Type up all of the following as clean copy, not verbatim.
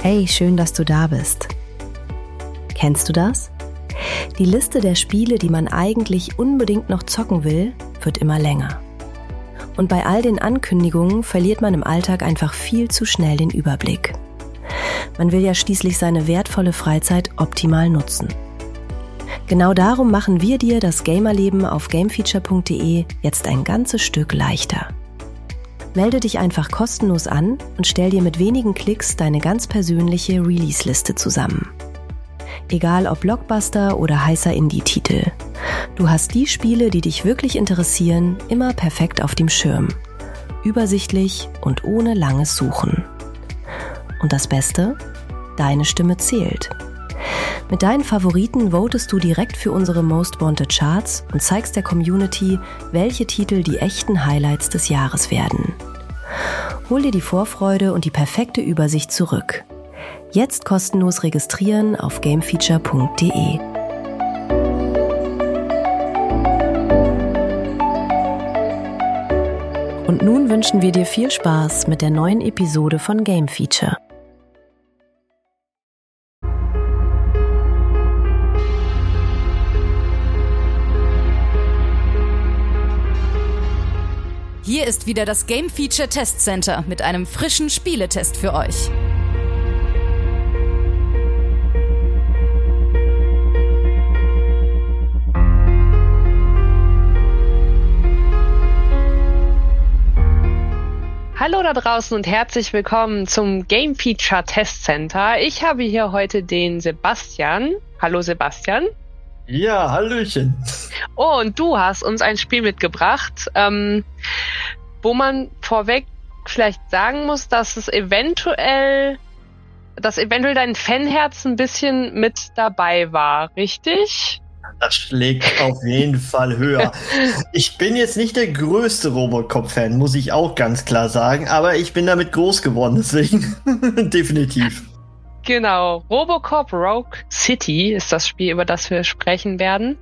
Hey, schön, dass du da bist. Kennst du das? Die Liste der Spiele, die man eigentlich unbedingt noch zocken will, wird immer länger. Und bei all den Ankündigungen verliert man im Alltag einfach viel zu schnell den Überblick. Man will ja schließlich seine wertvolle Freizeit optimal nutzen. Genau darum machen wir dir das Gamerleben auf gamefeature.de jetzt ein ganzes Stück leichter. Melde dich einfach kostenlos an und stell dir mit wenigen Klicks deine ganz persönliche Release-Liste zusammen. Egal ob Blockbuster oder heißer Indie-Titel. Du hast die Spiele, die dich wirklich interessieren, immer perfekt auf dem Schirm. Übersichtlich und ohne langes Suchen. Und das Beste? Deine Stimme zählt. Mit deinen Favoriten votest du direkt für unsere Most Wanted Charts und zeigst der Community, welche Titel die echten Highlights des Jahres werden. Hol dir die Vorfreude und die perfekte Übersicht zurück. Jetzt kostenlos registrieren auf gamefeature.de. Und nun wünschen wir dir viel Spaß mit der neuen Episode von Game Feature. Hier ist wieder das Game Feature Test Center mit einem frischen Spieletest für euch. Hallo da draußen und herzlich willkommen zum Game Feature Test Center. Ich habe hier heute den Sebastian. Hallo Sebastian. Ja, hallöchen. Oh, und du hast uns ein Spiel mitgebracht, wo man vorweg vielleicht sagen muss, dass eventuell dein Fanherz ein bisschen mit dabei war, richtig? Das schlägt auf jeden Fall höher. Ich bin jetzt nicht der größte Robocop-Fan, muss ich auch ganz klar sagen, aber ich bin damit groß geworden, deswegen definitiv. Genau, Robocop Rogue City ist das Spiel, über das wir sprechen werden.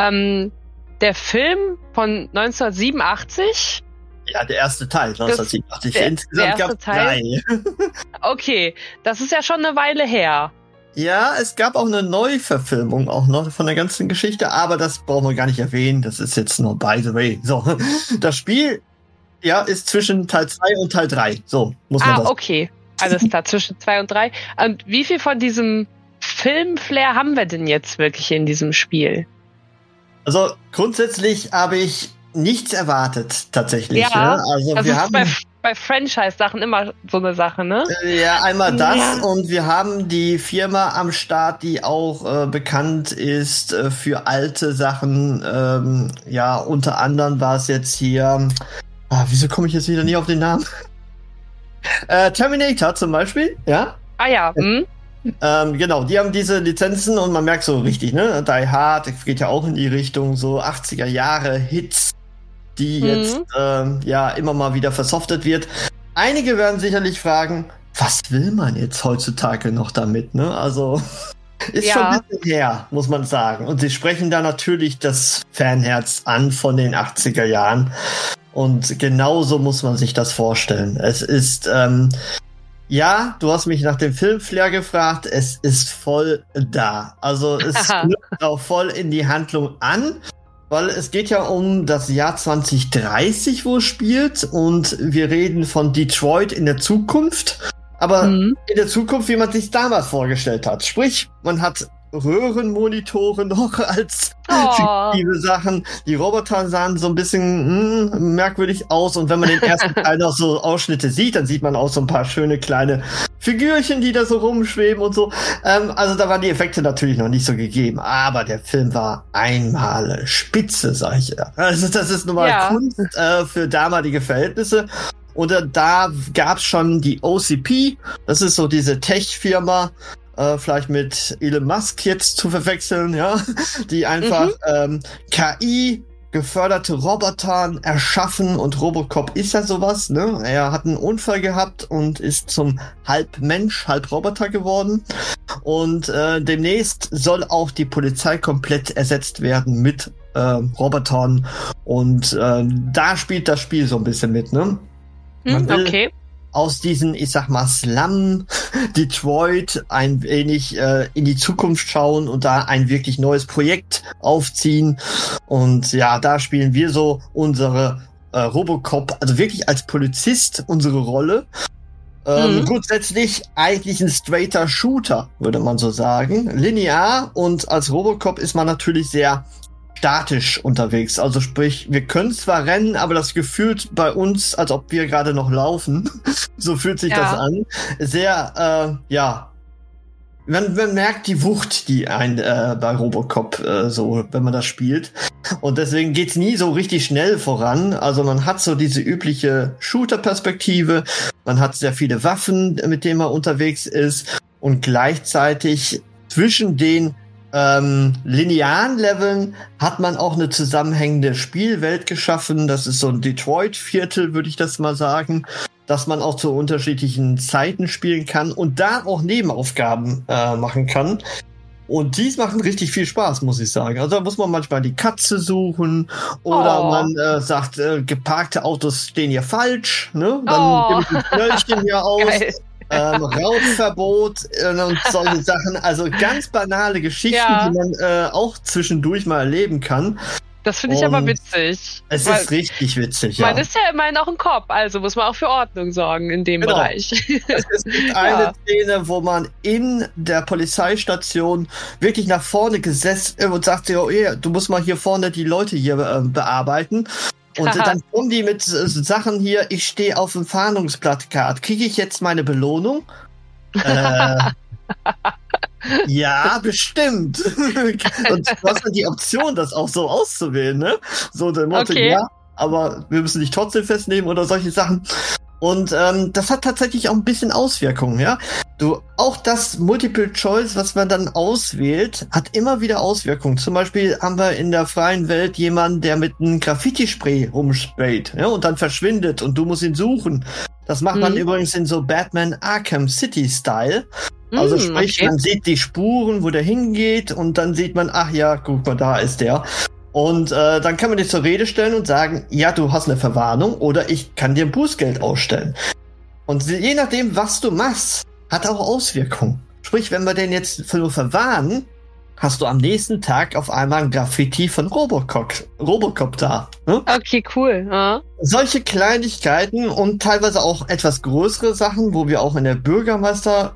Der Film von 1987. Ja, der erste Teil, 1987. Insgesamt gab es 3. Okay, das ist ja schon eine Weile her. Ja, es gab auch eine Neuverfilmung auch noch von der ganzen Geschichte, aber das brauchen wir gar nicht erwähnen. Das ist jetzt nur by the way. So, das Spiel, ja, ist zwischen Teil 2 und Teil 3. So, muss man das. Okay. Alles klar, zwischen 2 und 3. Und wie viel von diesem Film-Flair haben wir denn jetzt wirklich in diesem Spiel? Also grundsätzlich habe ich nichts erwartet, tatsächlich. Ja, also das wir ist haben bei Franchise-Sachen immer so eine Sache, ne? Ja, einmal das und wir haben die Firma am Start, die auch bekannt ist für alte Sachen. Ja, unter anderem war es jetzt hier. Wieso komme ich jetzt wieder nie auf den Namen? Terminator zum Beispiel, ja? Ah ja, genau, die haben diese Lizenzen und man merkt so richtig, ne? Die Hard geht ja auch in die Richtung so 80er Jahre Hits, die jetzt ja immer mal wieder versoftet wird. Einige werden sicherlich fragen, was will man jetzt heutzutage noch damit, ne? Also ist schon ein bisschen her, muss man sagen. Und sie sprechen da natürlich das Fanherz an von den 80er Jahren. Und genauso muss man sich das vorstellen. Es ist, ja, du hast mich nach dem Filmflair gefragt, es ist voll da. Also es knüpft auch voll in die Handlung an, weil es geht ja um das Jahr 2030, wo es spielt. Und wir reden von Detroit in der Zukunft. Aber in der Zukunft, wie man sich damals vorgestellt hat. Sprich, man hat Röhrenmonitore noch als fiktive Sachen. Die Roboter sahen so ein bisschen merkwürdig aus und wenn man den ersten Teil noch so Ausschnitte sieht, dann sieht man auch so ein paar schöne kleine Figürchen, die da so rumschweben und so. Also da waren die Effekte natürlich noch nicht so gegeben, aber der Film war einmal spitze, sag ich ja. Also das ist nun mal Kunst für damalige Verhältnisse. Und da gab's schon die OCP, das ist so diese Tech-Firma, vielleicht mit Elon Musk jetzt zu verwechseln, ja, die einfach KI geförderte Roboter erschaffen und Robocop ist ja sowas, ne? Er hat einen Unfall gehabt und ist zum halb Mensch, halb Roboter geworden und demnächst soll auch die Polizei komplett ersetzt werden mit Robotern und da spielt das Spiel so ein bisschen mit, ne? Okay. aus diesen, ich sag mal, Slum Detroit ein wenig in die Zukunft schauen und da ein wirklich neues Projekt aufziehen. Und ja, da spielen wir so unsere Robocop, also wirklich als Polizist unsere Rolle. Grundsätzlich eigentlich ein straighter Shooter, würde man so sagen. Linear, und als Robocop ist man natürlich sehr statisch unterwegs. Also sprich, wir können zwar rennen, aber das gefühlt bei uns, als ob wir gerade noch laufen. So fühlt sich das an. Sehr, man merkt die Wucht, die bei Robocop so, wenn man das spielt. Und deswegen geht's nie so richtig schnell voran. Also man hat so diese übliche Shooter-Perspektive. Man hat sehr viele Waffen, mit denen man unterwegs ist. Und gleichzeitig zwischen den linearen Leveln hat man auch eine zusammenhängende Spielwelt geschaffen. Das ist so ein Detroit-Viertel, würde ich das mal sagen, dass man auch zu unterschiedlichen Zeiten spielen kann und da auch Nebenaufgaben machen kann. Und dies macht richtig viel Spaß, muss ich sagen. Also da muss man manchmal die Katze suchen oder man sagt, geparkte Autos stehen hier falsch. Ne? Dann gibt es ein Knöllchen hier aus. Rauchverbot und solche Sachen. Also ganz banale Geschichten, die man auch zwischendurch mal erleben kann. Das finde ich aber witzig. Es ist richtig witzig, Man ist ja immerhin auch ein Cop, also muss man auch für Ordnung sorgen in dem Bereich. Es gibt eine Szene, wo man in der Polizeistation wirklich nach vorne gesessen und sagt, du musst mal hier vorne die Leute hier bearbeiten. Und dann kommen die mit Sachen hier, ich stehe auf dem Fahndungsplakat. Kriege ich jetzt meine Belohnung? Ja, bestimmt. Und du hast dann die Option, das auch so auszuwählen, ne? So der Motto, ja, aber wir müssen dich trotzdem festnehmen oder solche Sachen. Und das hat tatsächlich auch ein bisschen Auswirkungen, ja. Auch das Multiple Choice, was man dann auswählt, hat immer wieder Auswirkungen. Zum Beispiel haben wir in der freien Welt jemanden, der mit einem Graffiti-Spray rumsprayt, ja, und dann verschwindet und du musst ihn suchen. Das macht man übrigens in so Batman Arkham City Style. Also sprich, man sieht die Spuren, wo der hingeht, und dann sieht man, ach ja, guck mal, da ist der. Und dann kann man dir zur Rede stellen und sagen, ja, du hast eine Verwarnung oder ich kann dir ein Bußgeld ausstellen. Und je nachdem, was du machst, hat auch Auswirkungen. Sprich, wenn wir den jetzt nur verwarnen, hast du am nächsten Tag auf einmal ein Graffiti von Robocop da. Ne? Okay, cool. Ja. Solche Kleinigkeiten und teilweise auch etwas größere Sachen, wo wir auch in der Bürgermeisterwahl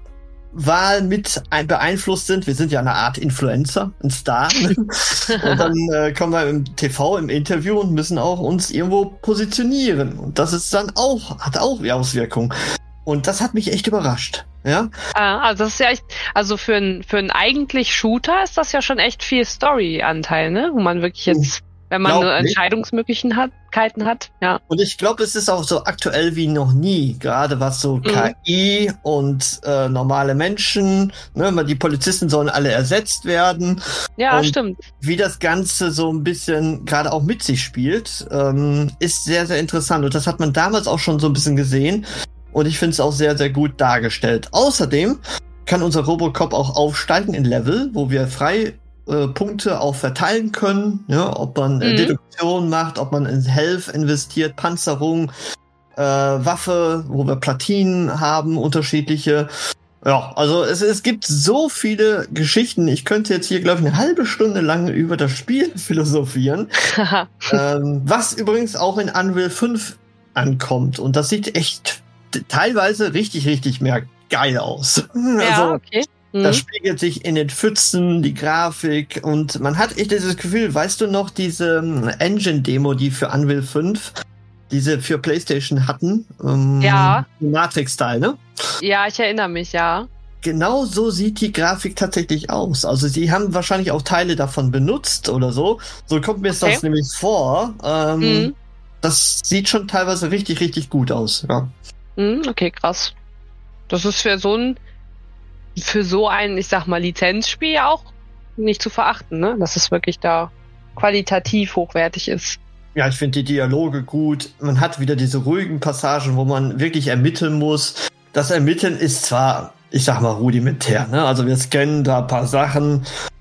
mit beeinflusst sind. Wir sind ja eine Art Influencer, ein Star. Und dann kommen wir im TV, im Interview und müssen auch uns irgendwo positionieren. Und das ist dann hat auch Auswirkungen. Und das hat mich echt überrascht. Ja? Also das ist ja echt, also für einen eigentlich Shooter ist das ja schon echt viel Story-Anteil, ne? Wo man wirklich jetzt, wenn man nur Entscheidungsmöglichkeiten hat, ja. Und ich glaube, es ist auch so aktuell wie noch nie, gerade was so KI und normale Menschen, ne, die Polizisten sollen alle ersetzt werden. Ja, und stimmt. wie das Ganze so ein bisschen gerade auch mit sich spielt, ist sehr, sehr interessant. Und das hat man damals auch schon so ein bisschen gesehen. Und ich finde es auch sehr, sehr gut dargestellt. Außerdem kann unser Robocop auch aufsteigen in Level, wo wir frei Punkte auch verteilen können, ja, ob man Deduktion macht, ob man in Health investiert, Panzerung, Waffe, wo wir Platinen haben, unterschiedliche. Ja, also es gibt so viele Geschichten. Ich könnte jetzt hier, glaube ich, eine halbe Stunde lang über das Spiel philosophieren. Was übrigens auch in Unreal 5 ankommt. Und das sieht echt teilweise richtig, richtig mehr geil aus. Ja, also, okay. Das spiegelt sich in den Pfützen, die Grafik, und man hat echt dieses Gefühl, weißt du noch, diese Engine-Demo, die für Unreal 5, diese für PlayStation hatten? Ja. Matrix-Style, ne? Ja, ich erinnere mich, ja. Genau so sieht die Grafik tatsächlich aus. Also sie haben wahrscheinlich auch Teile davon benutzt oder so. So kommt mir das nämlich vor. Das sieht schon teilweise richtig, richtig gut aus, ja. Okay, krass. Das ist für so ein, ich sag mal, Lizenzspiel ja auch nicht zu verachten, ne? Dass es wirklich da qualitativ hochwertig ist. Ja, ich finde die Dialoge gut. Man hat wieder diese ruhigen Passagen, wo man wirklich ermitteln muss. Das Ermitteln ist zwar, ich sag mal, rudimentär, ne? Also wir scannen da ein paar Sachen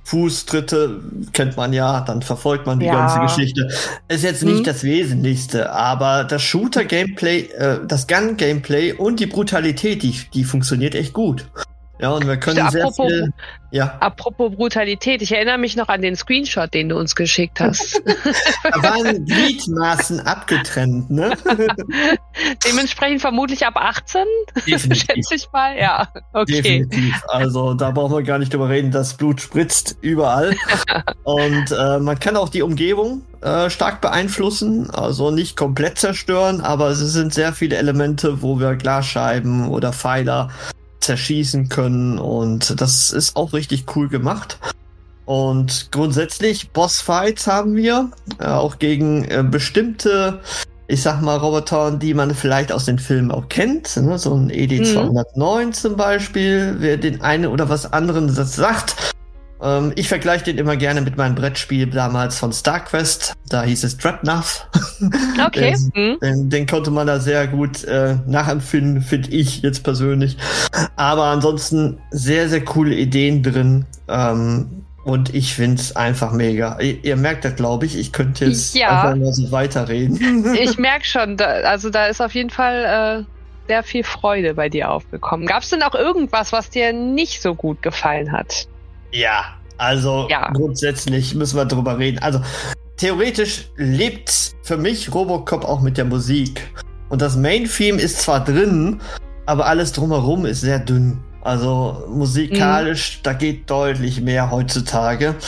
Fußtritte kennt man ja, dann verfolgt man die ganze Geschichte. Ist jetzt nicht das Wesentlichste, aber das Shooter-Gameplay, das Gun-Gameplay und die Brutalität, die funktioniert echt gut. Ja, und wir können sehr viel... Ja. Apropos Brutalität, ich erinnere mich noch an den Screenshot, den du uns geschickt hast. Da waren Gliedmaßen abgetrennt, ne? Dementsprechend vermutlich ab 18? Definitiv. Schätze ich mal, ja. Okay. Definitiv. Also da brauchen wir gar nicht drüber reden, das Blut spritzt überall. Und man kann auch die Umgebung stark beeinflussen, also nicht komplett zerstören, aber es sind sehr viele Elemente, wo wir Glasscheiben oder Pfeiler zerschießen können und das ist auch richtig cool gemacht. Und grundsätzlich Bossfights haben wir, auch gegen bestimmte, ich sag mal, Roboter, die man vielleicht aus den Filmen auch kennt, ne? So ein ED-209 zum Beispiel, wer den einen oder was anderen das sagt. Ich vergleiche den immer gerne mit meinem Brettspiel damals von StarQuest. Da hieß es Dreadnought. Okay. Den konnte man da sehr gut nachempfinden, finde ich jetzt persönlich. Aber ansonsten sehr, sehr coole Ideen drin. Und ich finde es einfach mega. Ihr merkt das, glaube ich. Ich könnte jetzt einfach mal so weiterreden. Ich merke schon. Da ist auf jeden Fall sehr viel Freude bei dir aufgekommen. Gab es denn auch irgendwas, was dir nicht so gut gefallen hat? Ja, also grundsätzlich müssen wir drüber reden. Also theoretisch lebt für mich Robocop auch mit der Musik. Und das Main-Theme ist zwar drin, aber alles drumherum ist sehr dünn. Also musikalisch, da geht deutlich mehr heutzutage.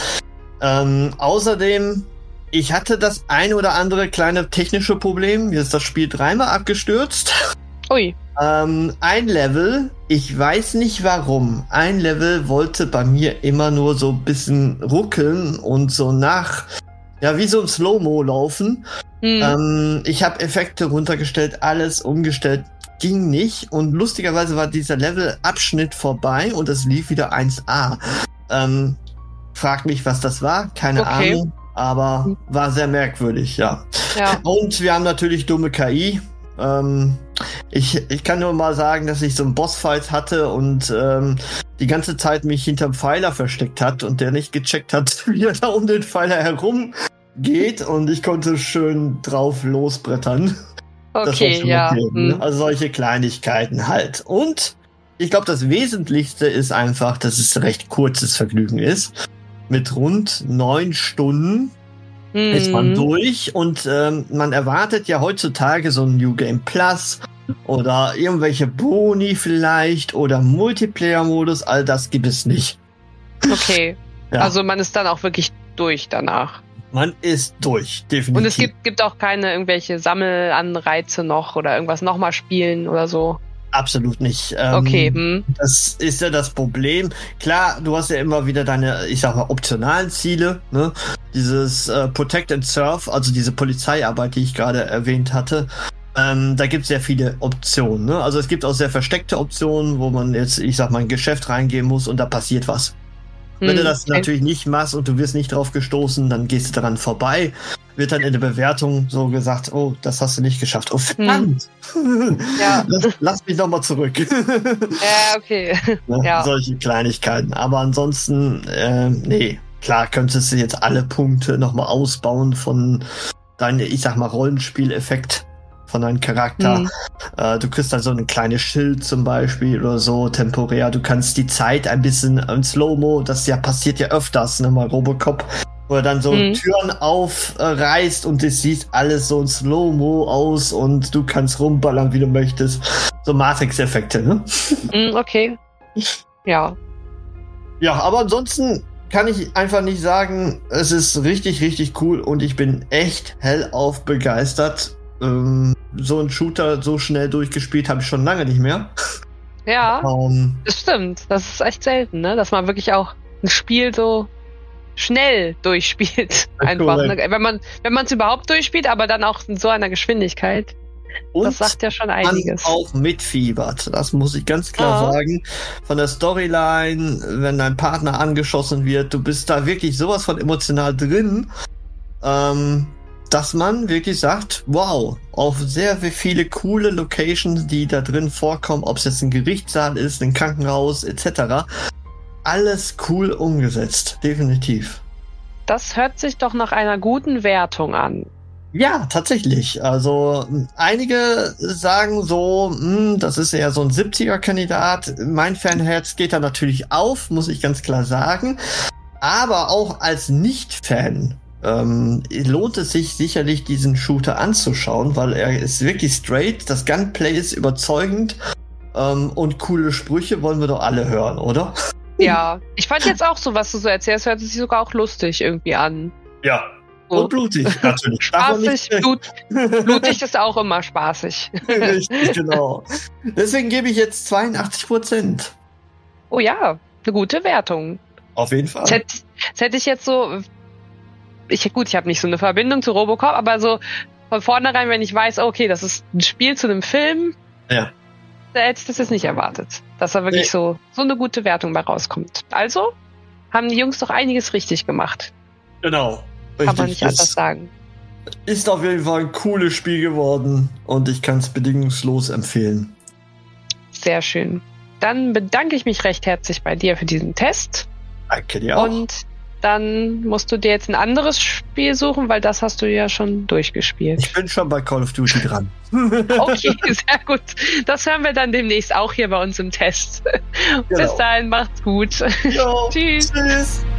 Außerdem, ich hatte das ein oder andere kleine technische Problem. Mir ist das Spiel 3-mal abgestürzt. Ui. Ein Level, ich weiß nicht warum, ein Level wollte bei mir immer nur so ein bisschen ruckeln und so wie so ein Slow-Mo laufen. Ich habe Effekte runtergestellt, alles umgestellt, ging nicht. Und lustigerweise war dieser Levelabschnitt vorbei und es lief wieder 1A. Frag mich, was das war, keine Ahnung, aber war sehr merkwürdig, ja. Und wir haben natürlich dumme KI. Ich kann nur mal sagen, dass ich so einen Bossfight hatte und die ganze Zeit mich hinterm Pfeiler versteckt hat und der nicht gecheckt hat, wie er da um den Pfeiler herum geht und ich konnte schön drauf losbrettern. Okay, ja. Also solche Kleinigkeiten halt. Und ich glaube, das Wesentlichste ist einfach, dass es ein recht kurzes Vergnügen ist. Mit rund 9 Stunden ist man durch und man erwartet ja heutzutage so ein New Game Plus oder irgendwelche Boni vielleicht oder Multiplayer-Modus, all das gibt es nicht. Okay, also man ist dann auch wirklich durch danach. Man ist durch, definitiv. Und es gibt auch keine irgendwelche Sammelanreize noch oder irgendwas nochmal spielen oder so? Absolut nicht. Okay. Das ist ja das Problem. Klar, du hast ja immer wieder deine, ich sag mal, optionalen Ziele, ne? Dieses Protect and Serve, also diese Polizeiarbeit, die ich gerade erwähnt hatte. Da gibt es sehr viele Optionen, ne? Also es gibt auch sehr versteckte Optionen, wo man jetzt, ich sag mal, in ein Geschäft reingehen muss und da passiert was. Wenn du das natürlich nicht machst und du wirst nicht drauf gestoßen, dann gehst du daran vorbei. Wird dann in der Bewertung so gesagt, oh, das hast du nicht geschafft. Oh, verdammt. Ja. Lass mich nochmal zurück. Okay. Ja, solche Kleinigkeiten. Aber ansonsten, nee. Klar, könntest du jetzt alle Punkte nochmal ausbauen von deinem, ich sag mal, Rollenspieleffekt von deinem Charakter. Du kriegst dann so ein kleines Schild zum Beispiel oder so, temporär. Du kannst die Zeit ein bisschen im Slow-Mo, das passiert ja öfters, ne, mal Robocop, wo er dann so Türen aufreißt und es sieht alles so in Slow-Mo aus und du kannst rumballern, wie du möchtest. So Matrix-Effekte, ne? Okay. Ja. Ja, aber ansonsten kann ich einfach nicht sagen, es ist richtig, richtig cool und ich bin echt hellauf begeistert. So ein Shooter so schnell durchgespielt habe ich schon lange nicht mehr. Ja, das stimmt. Das ist echt selten, ne? Dass man wirklich auch ein Spiel so schnell durchspielt. Einfach. Ne? Wenn man es überhaupt durchspielt, aber dann auch in so einer Geschwindigkeit. Und das sagt ja schon einiges. Man auch mitfiebert, das muss ich ganz klar sagen. Von der Storyline, wenn dein Partner angeschossen wird, du bist da wirklich sowas von emotional drin, dass man wirklich sagt, wow, auf sehr viele coole Locations, die da drin vorkommen, ob es jetzt ein Gerichtssaal ist, ein Krankenhaus etc., alles cool umgesetzt. Definitiv. Das hört sich doch nach einer guten Wertung an. Ja, tatsächlich. Also einige sagen so, das ist eher so ein 70er-Kandidat. Mein Fanherz geht da natürlich auf, muss ich ganz klar sagen. Aber auch als Nicht-Fan lohnt es sich sicherlich, diesen Shooter anzuschauen, weil er ist wirklich straight, das Gunplay ist überzeugend und coole Sprüche wollen wir doch alle hören, oder? Ja, ich fand jetzt auch so, was du so erzählst, hört sich sogar auch lustig irgendwie an. Ja. Und blutig, natürlich. Spaßig, blutig ist auch immer spaßig. Richtig, genau. Deswegen gebe ich jetzt 82%. Oh ja, eine gute Wertung. Auf jeden Fall. Das hätte ich jetzt so... Ich habe nicht so eine Verbindung zu Robocop, aber so von vornherein, wenn ich weiß, okay, das ist ein Spiel zu einem Film, ja, da hätte ich das jetzt nicht erwartet, dass da wirklich so eine gute Wertung bei rauskommt. Also haben die Jungs doch einiges richtig gemacht. Genau. Kann man nicht anders sagen. Ist auf jeden Fall ein cooles Spiel geworden und ich kann es bedingungslos empfehlen. Sehr schön. Dann bedanke ich mich recht herzlich bei dir für diesen Test. Danke dir auch. Und dann musst du dir jetzt ein anderes Spiel suchen, weil das hast du ja schon durchgespielt. Ich bin schon bei Call of Duty dran. Okay, sehr gut. Das hören wir dann demnächst auch hier bei uns im Test. Genau. Bis dahin, macht's gut. Jo, Tschüss. Tschüss.